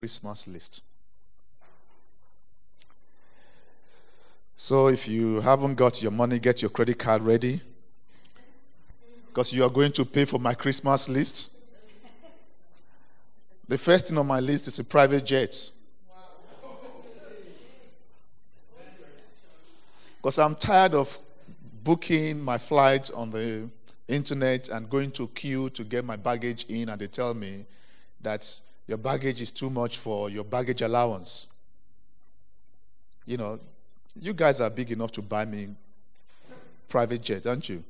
Christmas list. So if you haven't got your money, get your credit card ready, because you are going to pay for my Christmas list. The first thing on my list is a private jet. Because I'm tired of booking my flights on the internet and going to queue to get my baggage in, and they tell me that your baggage is too much for your baggage allowance. You know, you guys are big enough to buy me private jet, aren't you?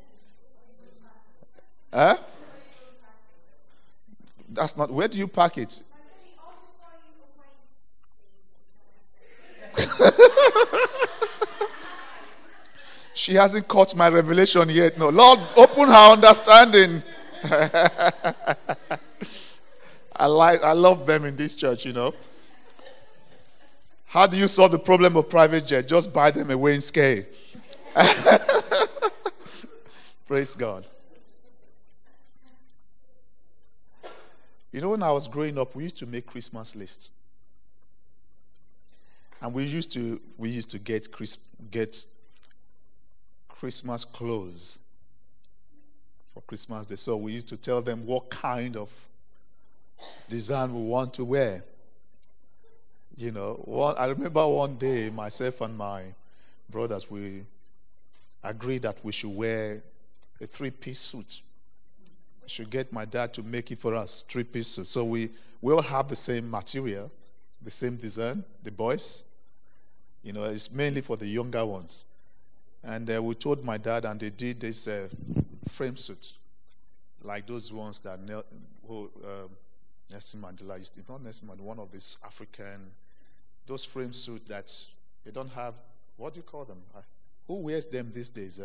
Huh? That's not. Where do you park it? She hasn't caught my revelation yet. No, Lord, open her understanding. I love them in this church, you know. How do you solve the problem of private jet? Just buy them a weighing scale. Praise God. You know, when I was growing up, we used to make Christmas lists. And we used to get Christmas clothes for Christmas Day. So we used to tell them what kind of design we want to wear. You know, I remember one day myself and my brothers, we agreed that we should wear a 3-piece suit. We should get my dad to make it for us, 3-piece suit. So we all have the same material, the same design, the boys. You know, it's mainly for the younger ones. And we told my dad, and they did this frame suit, like those ones that Nelson Mandela used to. It's not Nelson Mandela, one of these African, those frame suits that they don't have. What do you call them? Who wears them these days?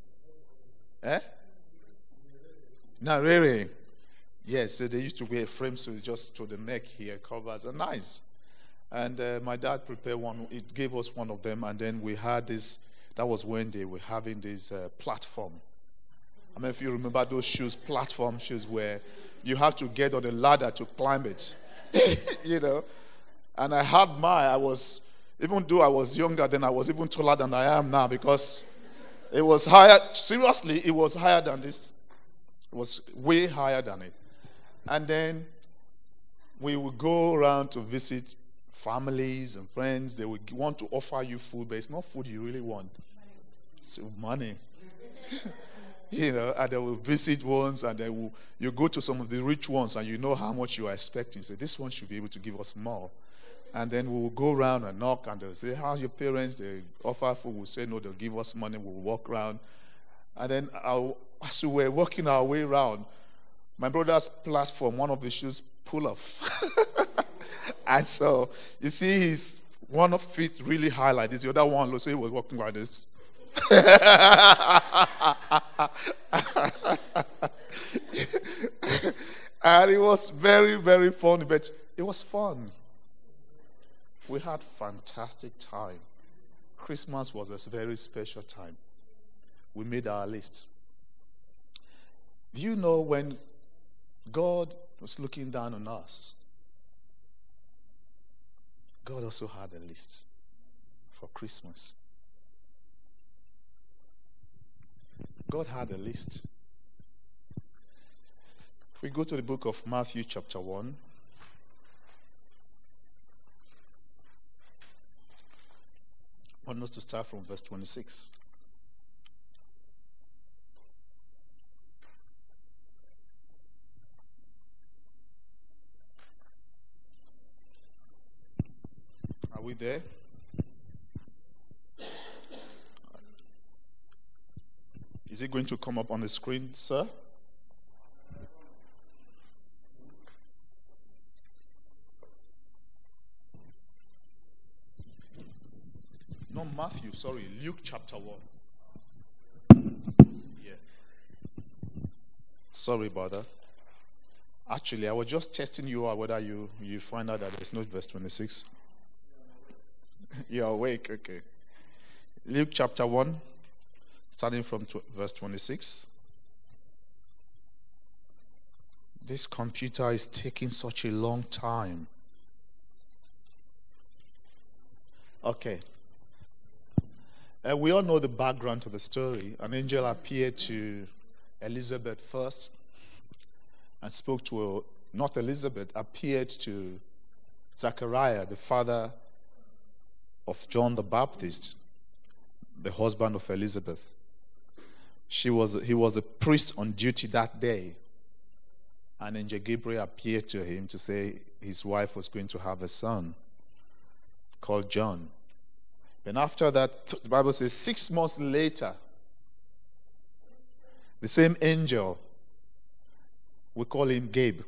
Narere. Yes, so they used to wear frame suits just to the neck here, covers are nice. And my dad prepared one. It gave us one of them, and then we had this. That was when they were having this platform. I mean, if you remember those shoes, platform shoes, where you have to get on a ladder to climb it, you know. And I had even though I was younger then, I was even taller than I am now, because it was higher. Seriously, it was higher than this. It was way higher than it. And then we would go around to visit families and friends. They would want to offer you food, but it's not food you really want. It's money. You know, and they will visit ones, and you go to some of the rich ones, and you know how much you are expecting. So this one should be able to give us more. And then we will go around and knock, and they'll say, "How are your parents?" They offer food. We'll say no. They'll give us money. We'll walk around, and then as we were walking our way around, my brother's platform, one of the shoes pull off. And so you see, one of feet really high like this, the other one, so he was walking like this. And it was very, very funny, but it was fun. We had fantastic time. Christmas was a very special time. We made our list. Do you know, when God was looking down on us, God also had a list for Christmas. God had a list. We go to the book of Matthew chapter 1. I want us to start from verse 26. Are we there? Is it going to come up on the screen, sir? Not Matthew, sorry, Luke chapter 1. Yeah. Sorry about that. Actually, I was just testing you out whether you find out that there's no verse 26. You're awake, okay. Luke chapter 1, starting from verse 26. This computer is taking such a long time. Okay. We all know the background to the story. An angel appeared to Elizabeth first and spoke to her. Not Elizabeth, appeared to Zechariah, the father of John the Baptist, the husband of Elizabeth. He was the priest on duty that day. And Angel Gabriel appeared to him to say his wife was going to have a son called John. And after that, the Bible says 6 months later, the same angel, we call him Gabe.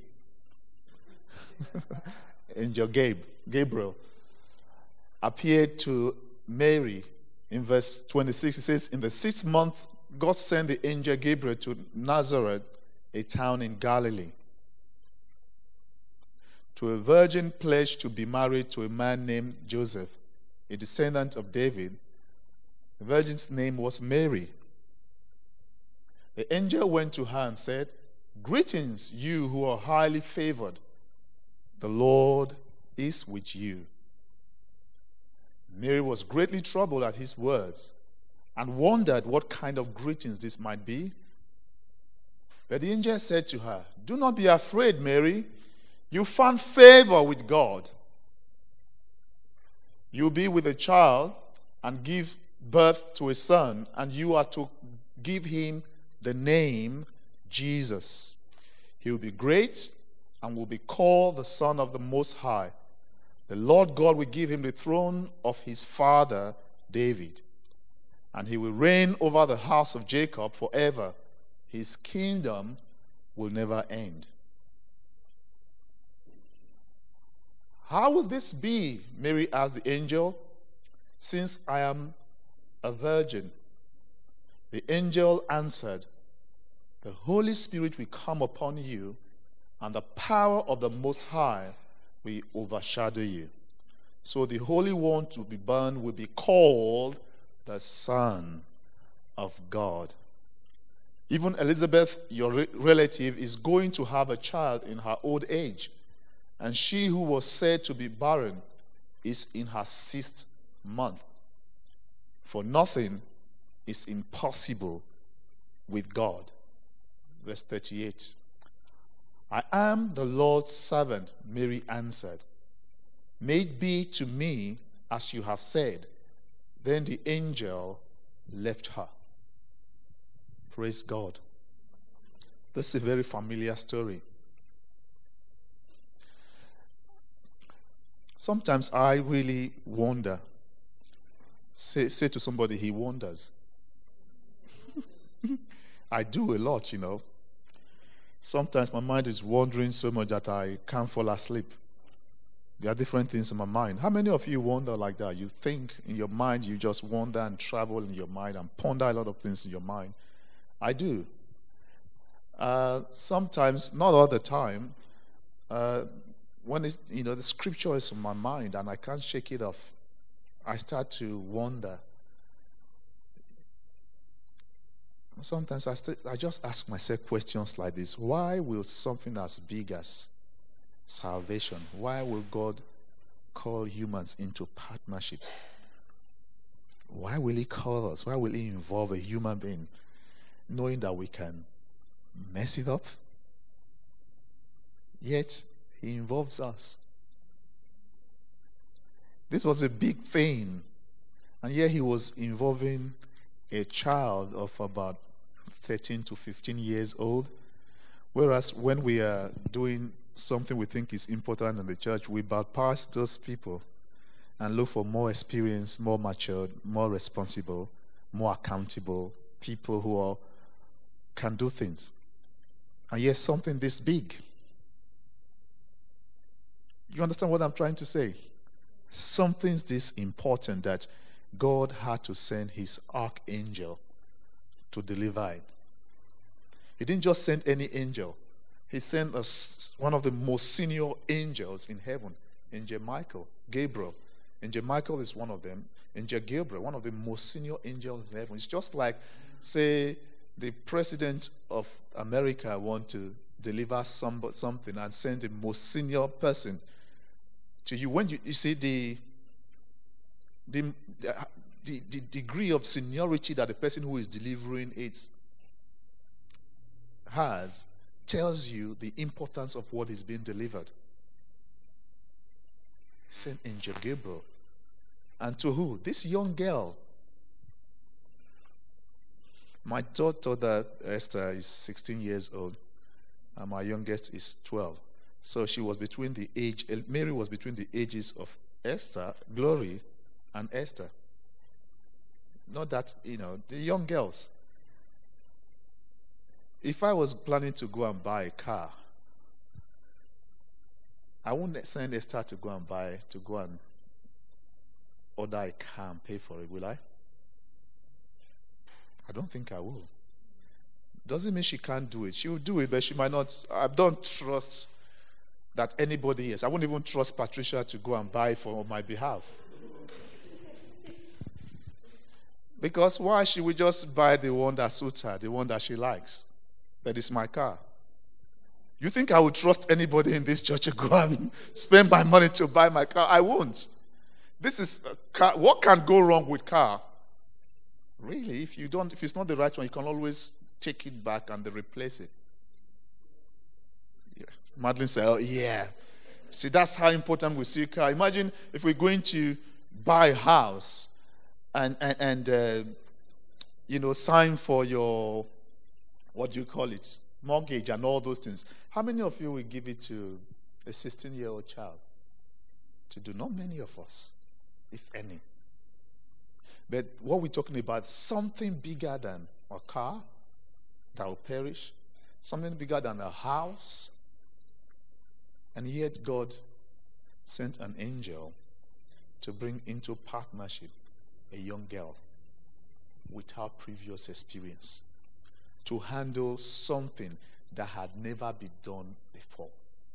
Angel Gabriel, appeared to Mary. In verse 26, it says, in the 6th month, God sent the angel Gabriel to Nazareth, a town in Galilee, to a virgin pledged to be married to a man named Joseph, a descendant of David. The virgin's name was Mary. The angel went to her and said, "Greetings, you who are highly favored. The Lord is with you." Mary was greatly troubled at his words and wondered what kind of greetings this might be. But the angel said to her, "Do not be afraid, Mary. You found favor with God. You will be with a child and give birth to a son, and you are to give him the name Jesus. He will be great and will be called the Son of the Most High. The Lord God will give him the throne of his father David, and he will reign over the house of Jacob forever. His kingdom will never end." "How will this be?" Mary asked the angel, "since I am a virgin?" The angel answered, "The Holy Spirit will come upon you, and the power of the Most High will overshadow you. So the Holy One to be born will be called the Son of God. Even Elizabeth, your relative, is going to have a child in her old age, and she who was said to be barren is in her 6th month. For nothing is impossible with God." Verse 38. "I am the Lord's servant," Mary answered. "May it be to me as you have said." Then the angel left her. Praise God. This is a very familiar story. Sometimes I really wonder. Say to somebody, he wonders. I do a lot, Sometimes my mind is wandering so much that I can't fall asleep. There are different things in my mind. How many of you wonder like that? You think in your mind, you just wander and travel in your mind and ponder a lot of things in your mind. I do. Sometimes, not all the time, when it's, the scripture is in my mind and I can't shake it off, I start to wonder. Sometimes I just ask myself questions like this. Why will something as big as salvation, why will God call humans into partnership? Why will he call us? Why will he involve a human being, knowing that we can mess it up? Yet, he involves us. This was a big thing. And yet he was involving a child of about 13 to 15 years old. Whereas when we are doing something we think is important in the church, we bypass those people and look for more experienced, more matured, more responsible, more accountable people who can do things. And yet something this big. You understand what I'm trying to say? Something's this important that God had to send his archangel to deliver it. He didn't just send any angel. He sent one of the most senior angels in heaven, Angel Michael, Gabriel. Angel Michael is one of them. Angel Gabriel, one of the most senior angels in heaven. It's just like, say, the president of America want to deliver something and send the most senior person to you. When you see the, the degree of seniority that the person who is delivering it has tells you the importance of what is being delivered. Saint Angel Gabriel. And to who? This young girl. My daughter Esther is 16 years old, and my youngest is 12. So she was between Mary was between the ages of Esther, Glory, and Esther. Not that, the young girls. If I was planning to go and buy a car, I wouldn't send Esther to go and order a car and pay for it, will I? I don't think I will. Doesn't mean she can't do it. She will do it, but she might not. I don't trust that anybody else. I wouldn't even trust Patricia to go and buy it on my behalf. Because why? She would just buy the one that suits her, the one that she likes. That is my car. You think I would trust anybody in this church to go and spend my money to buy my car? I won't. This is a car. What can go wrong with car? Really, if it's not the right one, you can always take it back and replace it. Yeah. Madeline said, "Oh yeah." See, that's how important we see car. Imagine if we're going to buy a house and sign for your, what do you call it, mortgage and all those things. How many of you will give it to a 16-year-old child to do? Not many of us, if any. But what we're talking about, something bigger than a car that will perish, something bigger than a house. And yet God sent an angel to bring into partnership a young girl without previous experience to handle something that had never been done before.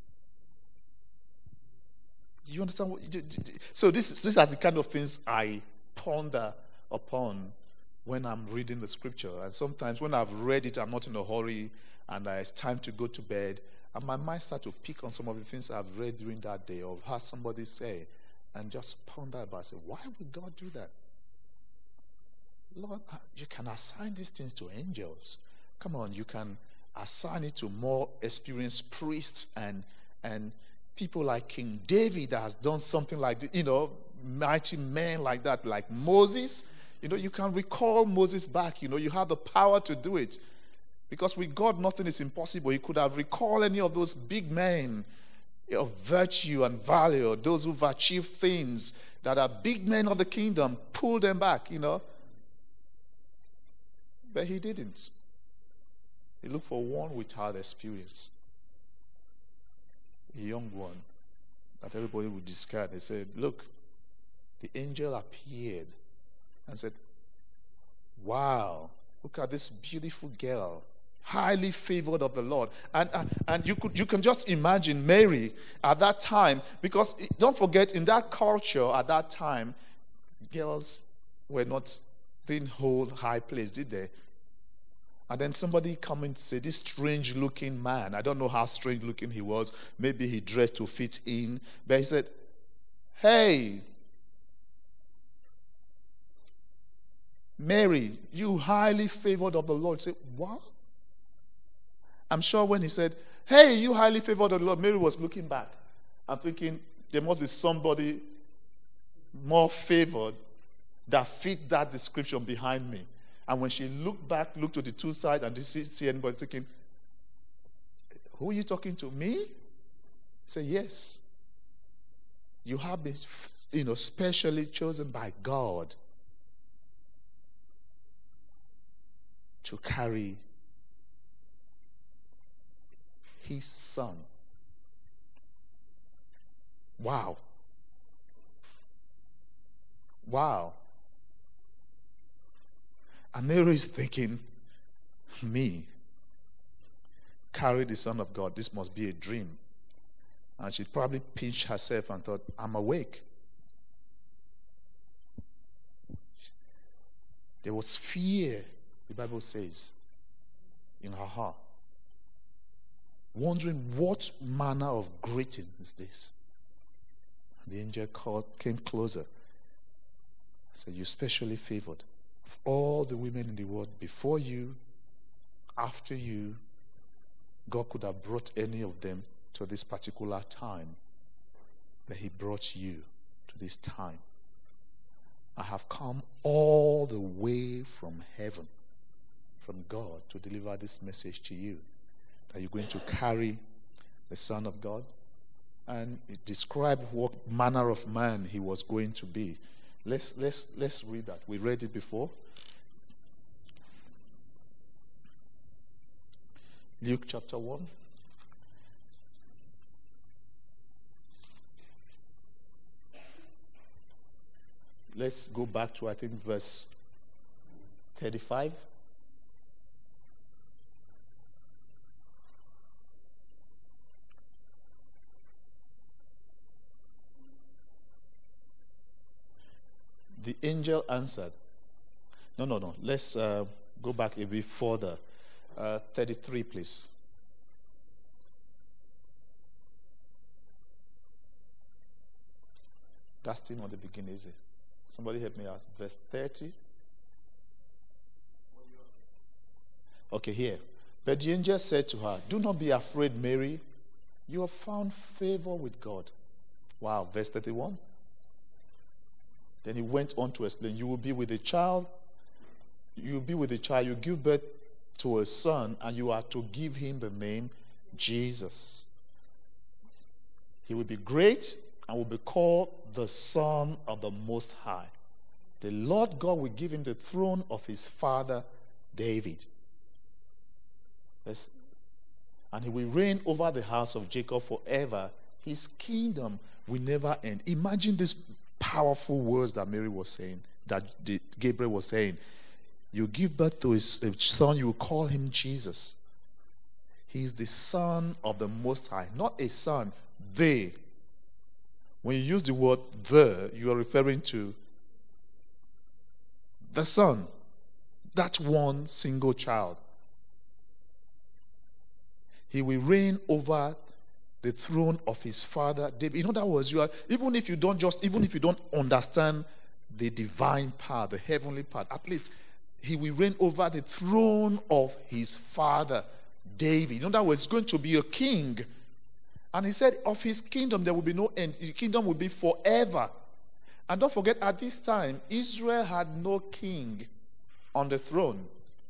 You understand? So these are the kind of things I ponder upon when I'm reading the scripture. And sometimes when I've read it, I'm not in a hurry and it's time to go to bed, and my mind starts to pick on some of the things I've read during that day or heard somebody say, and just ponder about it. Say, why would God do that? Lord, you can assign these things to angels. Come on, you can assign it to more experienced priests and people like King David that has done something like this, mighty men like that, like Moses. You can recall Moses back. You have the power to do it. Because with God, nothing is impossible. He could have recalled any of those big men of virtue and value, those who've achieved things that are big men of the kingdom, pull them back, But he didn't. He looked for one without experience. A young one that everybody would discard. They said, look, the angel appeared and said, wow, look at this beautiful girl, highly favored of the Lord. And you can just imagine Mary at that time, because don't forget, in that culture at that time, girls didn't hold high place, did they? And then somebody come and say, this strange looking man, I don't know how strange looking he was, maybe he dressed to fit in, but he said, hey, Mary, you highly favored of the Lord. Say, what? I'm sure when he said, hey, you highly favored of the Lord, Mary was looking back and thinking, there must be somebody more favored that fit that description behind me. And when she looked to the two sides and didn't see anybody, thinking, who are you talking to? Me? Say, yes. You have been, specially chosen by God to carry his son. Wow. Wow. And Mary is thinking, me, carry the Son of God. This must be a dream. And she probably pinched herself and thought, I'm awake. There was fear, the Bible says, in her heart. Wondering what manner of greeting is this. And the angel came closer So you're specially favored. Of all the women in the world, before you, after you, God could have brought any of them to this particular time, but he brought you to this time. I have come all the way from heaven, from God, to deliver this message to you, that you're going to carry the Son of God, and it described what manner of man he was going to be. Let's read that. We read it before. Luke chapter 1. Let's go back to, I think, verse 35. The angel answered. No. Let's go back a bit further. 33, please. That's still not the beginning, is it? Somebody help me out. Verse 30. Okay, here. But the angel said to her, "Do not be afraid, Mary. You have found favor with God." Wow, verse 31. Then he went on to explain, you will be with a child. You give birth to a son, and you are to give him the name Jesus. He will be great and will be called the Son of the Most High. The Lord God will give him the throne of his father David. Yes. And he will reign over the house of Jacob forever. His kingdom will never end. Imagine these powerful words that Mary was saying, that Gabriel was saying. You give birth to his son, you will call him Jesus. He is the Son of the Most High. Not a son, they. When you use the word the, you are referring to the Son. That one single child. He will reign over the throne of his father David. In other words, even if you don't understand the divine part, the heavenly part, at least he will reign over the throne of his father David. In other words, he's going to be a king. And he said, of his kingdom there will be no end. His kingdom will be forever. And don't forget, at this time, Israel had no king on the throne,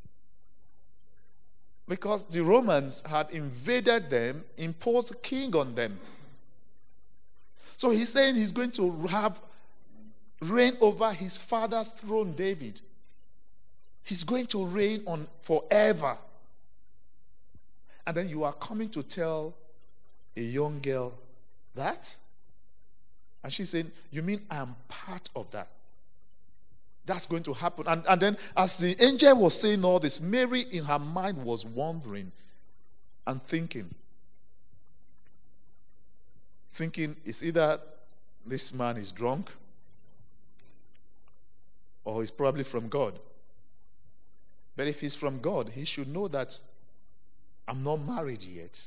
because the Romans had invaded them, imposed a king on them. So he's saying he's going to reign over his father's throne, David. He's going to reign on forever. And then you are coming to tell a young girl that? And she's saying, you mean I'm part of that? That's going to happen. And then as the angel was saying all this, Mary in her mind was wondering and thinking, it's either this man is drunk or he's probably from God. But if he's from God, he should know that I'm not married yet.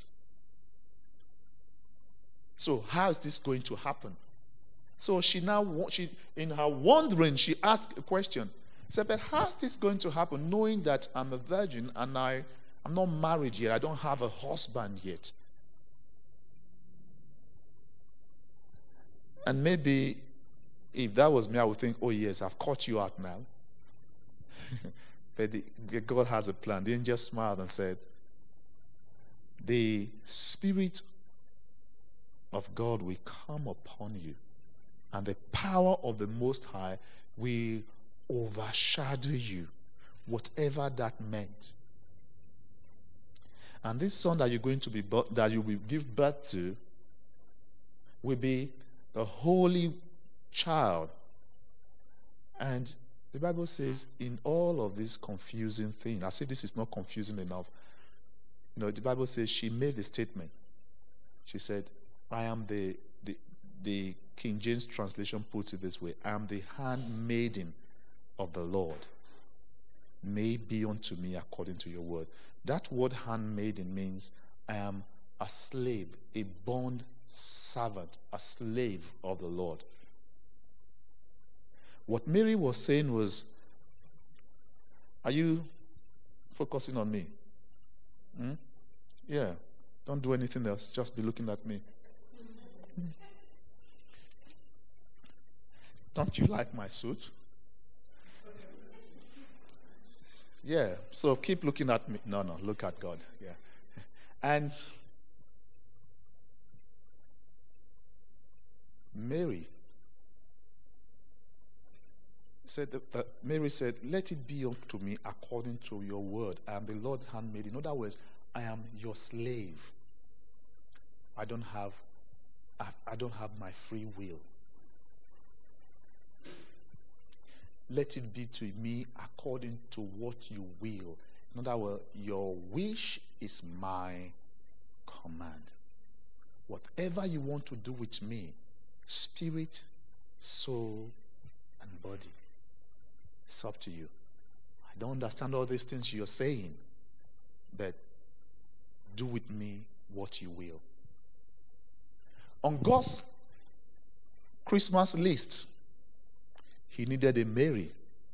So how is this going to happen? So she in her wondering, she asked a question. She said, but how is this going to happen, knowing that I'm a virgin and I'm not married yet, I don't have a husband yet? And maybe if that was me, I would think, oh yes, I've caught you out now. But God has a plan. The angel smiled and said, the Spirit of God will come upon you, and the power of the Most High will overshadow you, whatever that meant. And this son that you will give birth to will be the holy child. And the Bible says, in all of this confusing thing, as if this is not confusing enough, the Bible says she made a statement. She said, I am the King James translation puts it this way, I am the handmaiden of the Lord. May be unto me according to your word. That word handmaiden means I am a slave, a bond servant, a slave of the Lord. What Mary was saying was, are you focusing on me? Yeah. Don't do anything else. Just be looking at me. Don't you like my suit? Yeah. So keep looking at me. No, look at God. Yeah. And Mary said, Mary said, let it be unto me according to your word. I am the Lord's handmaid. In other words, I am your slave. I don't have my free will. Let it be to me according to what you will. In other words, your wish is my command. Whatever you want to do with me, spirit, soul, and body, it's up to you. I don't understand all these things you're saying, but do with me what you will. On God's Christmas list, he needed a Mary.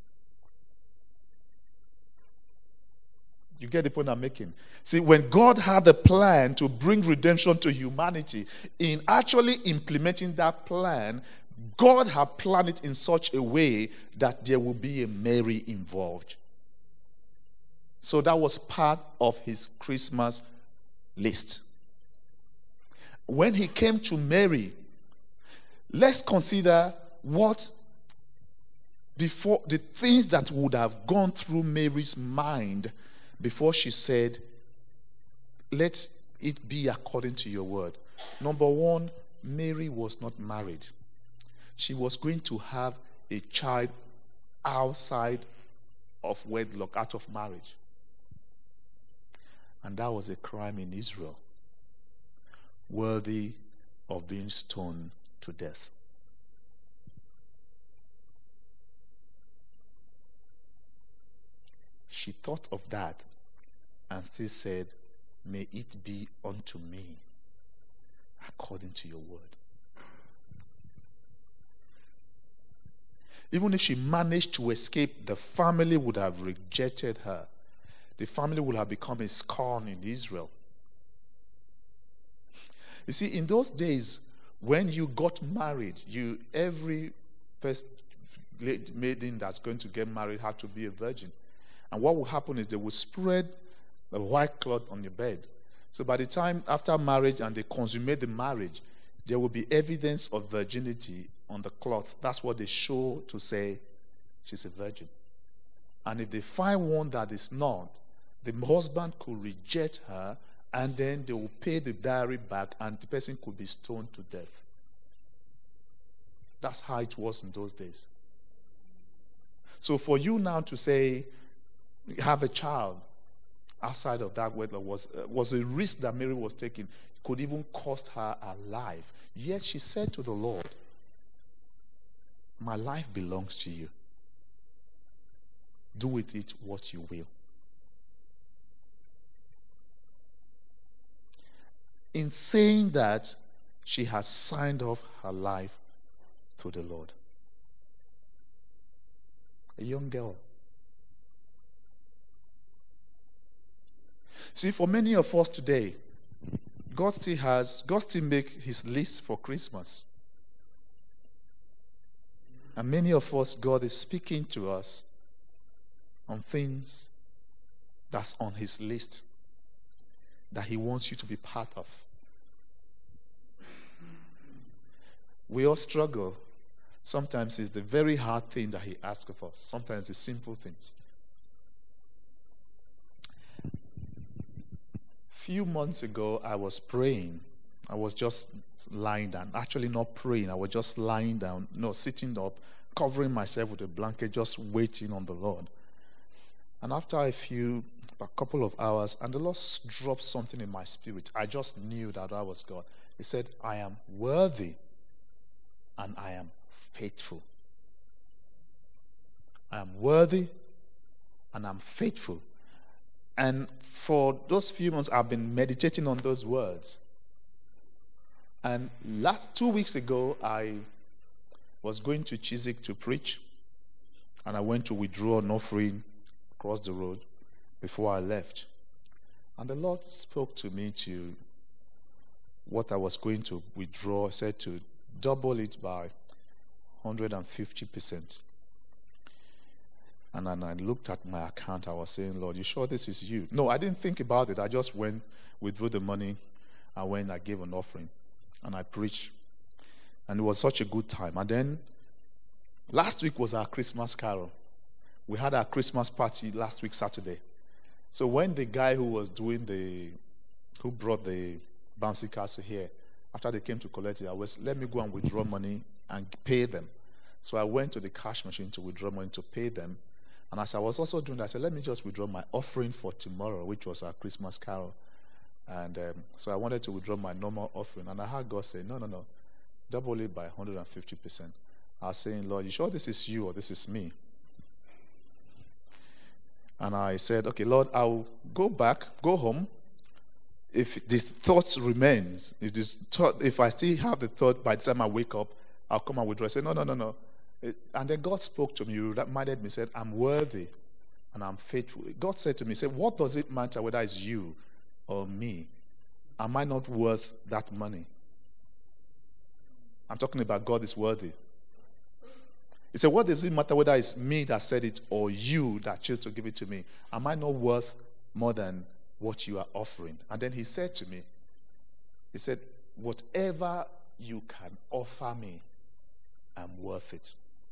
You get the point I'm making? See, when God had a plan to bring redemption to humanity, in actually implementing that plan, God had planned it in such a way that there will be a Mary involved. So that was part of his Christmas list. When he came to Mary, let's consider before the things that would have gone through Mary's mind before she said, let it be according to your word. Number one, Mary was not married. She was going to have a child outside of wedlock, out of marriage. And that was a crime in Israel, worthy of being stoned to death. She thought of that and still said, may it be unto me according to your word. Even if she managed to escape, the family would have rejected her. The family would have become a scorn in Israel. You see, in those days, when you got married, every maiden that's going to get married had to be a virgin. And what will happen is they will spread a white cloth on your bed. So by the time after marriage and they consummate the marriage, there will be evidence of virginity on the cloth. That's what they show to say she's a virgin. And if they find one that is not, the husband could reject her, and then they will pay the dowry back, and the person could be stoned to death. That's how it was in those days. So for you now to say, have a child outside of that wedlock was a risk that Mary was taking. It could even cost her her life. Yet she said to the Lord, my life belongs to you. Do with it what you will. In saying that, she has signed off her life to the Lord. A young girl. See, for many of us today, God still make his list for Christmas. And many of us, God is speaking to us on things that's on his list that he wants you to be part of. We all struggle. Sometimes it's the very hard thing that he asks of us. Sometimes the simple things. Few months ago, I was praying. I was just lying down. Actually, not praying. I was just lying down. No, sitting up, covering myself with a blanket, just waiting on the Lord. And after a couple of hours, and the Lord dropped something in my spirit. I just knew that was God. He said, I am worthy and I am faithful. I am worthy and I'm faithful. And for those few months, I've been meditating on those words. And 2 weeks ago, I was going to Chiswick to preach. And I went to withdraw an offering across the road before I left. And the Lord spoke to me to what I was going to withdraw, said to double it by 150%. And then I looked at my account. I was saying, Lord, you sure this is you? No, I didn't think about it. I just went, withdrew the money. I gave an offering. And I preached. And it was such a good time. And then last week was our Christmas carol. We had our Christmas party last week, Saturday. So when the guy who brought the bouncy castle here, after they came to collect it, I was, let me go and withdraw money and pay them. So I went to the cash machine to withdraw money to pay them. And as I was also doing that, I said, let me just withdraw my offering for tomorrow, which was our Christmas carol. And so I wanted to withdraw my normal offering. And I heard God say, no, double it by 150%. I was saying, Lord, you sure this is you or this is me? And I said, okay, Lord, I'll go home. If this thought remains, if I still have the thought by the time I wake up, I'll come and withdraw. I said, no. And then God spoke to me, he reminded me, said, I'm worthy and I'm faithful. God said to me, said, what does it matter whether it's you or me? Am I not worth that money? I'm talking about God is worthy. He said, what does it matter whether it's me that said it or you that chose to give it to me? Am I not worth more than what you are offering? And then he said to me, he said, whatever you can offer me, I'm worth it.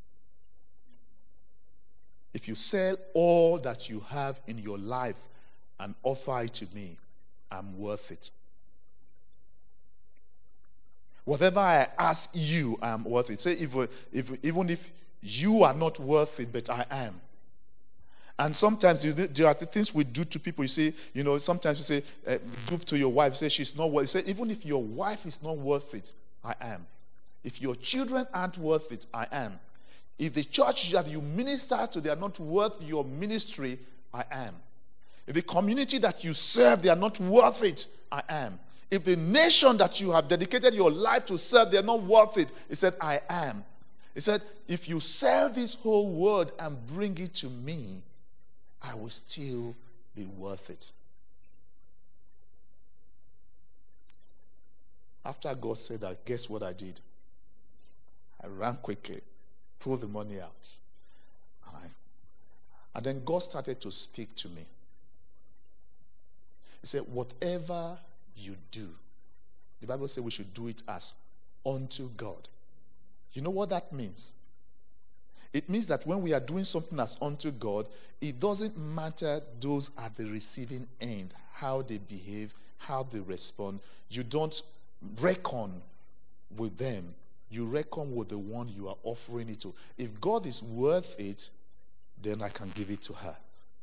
If you sell all that you have in your life and offer it to me, I'm worth it. Whatever I ask you, I'm worth it. Say, even if you are not worth it, but I am. And sometimes there are the things we do to people. You say, sometimes you say, give to your wife. You say, she's not worth it. You say, even if your wife is not worth it, I am. If your children aren't worth it, I am. If the church that you minister to, they are not worth your ministry, I am. If the community that you serve, they are not worth it, I am. If the nation that you have dedicated your life to serve, they are not worth it, he said, I am. He said, if you sell this whole world and bring it to me, I will still be worth it. After God said that, guess what I did? I ran quickly, pulled the money out. And then God started to speak to me. He said, whatever you do, the Bible says we should do it as unto God. You know what that means? It means that when we are doing something as unto God, it doesn't matter those at the receiving end, how they behave, how they respond. You don't reckon with them. You reckon with the one you are offering it to. If God is worth it, then I can give it to her.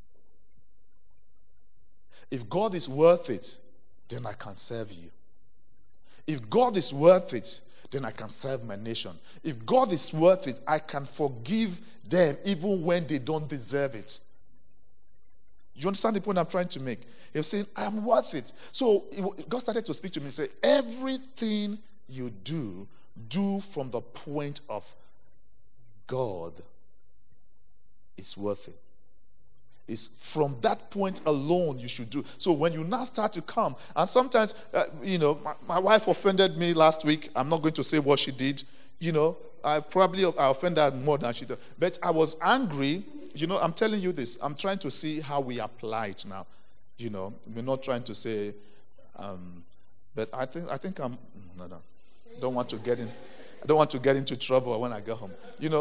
If God is worth it, then I can serve you. If God is worth it, then I can serve my nation. If God is worth it, I can forgive them even when they don't deserve it. You understand the point I'm trying to make? He's saying, I'm worth it. So God started to speak to me and say, everything you do from the point of God is worth it. It's from that point alone you should do. So when you now start to come, and sometimes, my wife offended me last week. I'm not going to say what she did. I offended her more than she did. But I was angry. I'm telling you this. I'm trying to see how we apply it now. We're not trying to say, but I think I'm, no. I don't want to get into trouble when I get home.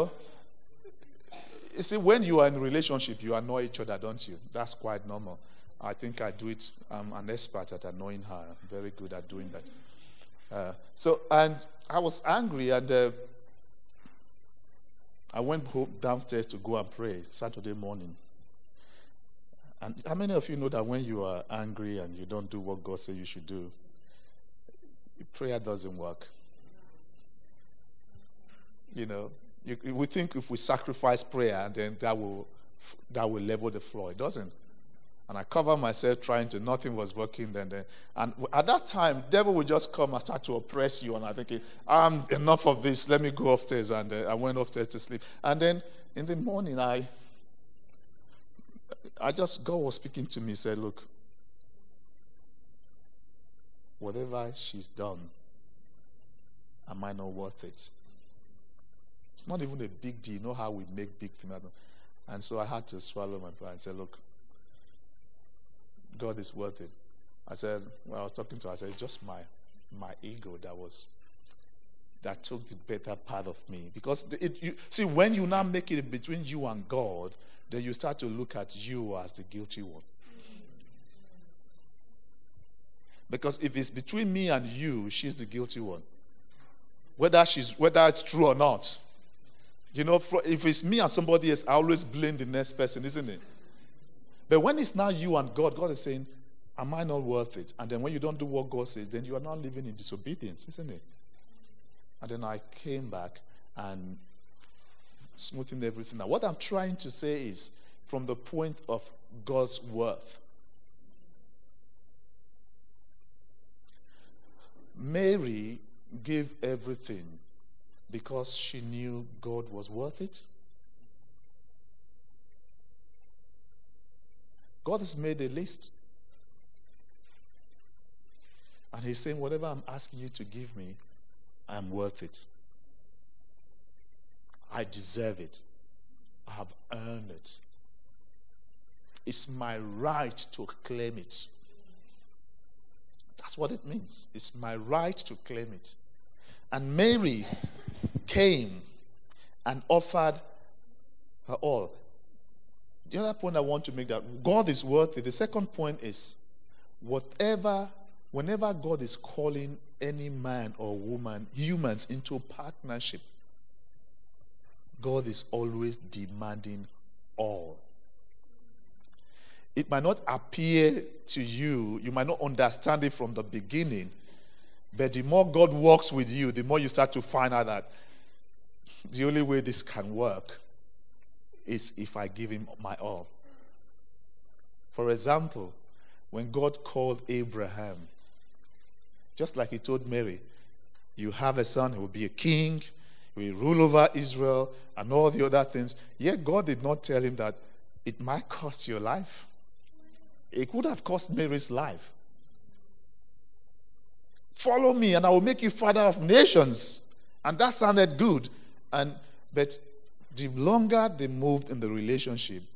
You see, when you are in a relationship, you annoy each other, don't you? That's quite normal. I think I do it. I'm an expert at annoying her. I'm very good at doing that. And I was angry, and I went downstairs to go and pray Saturday morning. And how many of you know that when you are angry and you don't do what God says you should do, prayer doesn't work? We think if we sacrifice prayer, then that will level the floor. It doesn't. And I covered myself trying to, nothing was working then. And at that time, devil would just come and start to oppress you. And I think, enough of this, let me go upstairs. And I went upstairs to sleep. And then In the morning, God was speaking to me, said, look, whatever she's done, am I not worth it? It's not even a big deal. You know how we make big things happen. And so I had to swallow my pride and say, look, God is worth it. I said, when I was talking to her, I said, it's just my ego that took the better part of me. Because see, when you now make it between you and God, then you start to look at you as the guilty one. Because if it's between me and you, she's the guilty one. Whether it's true or not. You know, if it's me and somebody else, I always blame the next person, isn't it? But when it's now you and God, God is saying, am I not worth it? And then when you don't do what God says, then you are not living in disobedience, isn't it? And then I came back and smoothing everything out. What I'm trying to say is, from the point of God's worth, Mary gave everything because she knew God was worth it. God has made a list. And he's saying, whatever I'm asking you to give me, I'm worth it. I deserve it. I have earned it. It's my right to claim it. That's what it means. It's my right to claim it. And Mary came and offered her all. The other point I want to make, that God is worth it. The second point is, whenever God is calling any man or woman, humans, into partnership, God is always demanding all. It might not appear to you, you might not understand it from the beginning, but the more God works with you, the more you start to find out that the only way this can work is if I give him my all. For example, when God called Abraham, just like he told Mary, you have a son who will be a king, he will rule over Israel, and all the other things. Yet God did not tell him that it might cost your life. It could have cost Mary's life. Follow me and I will make you father of nations. And that sounded good. But the longer they moved in the relationship,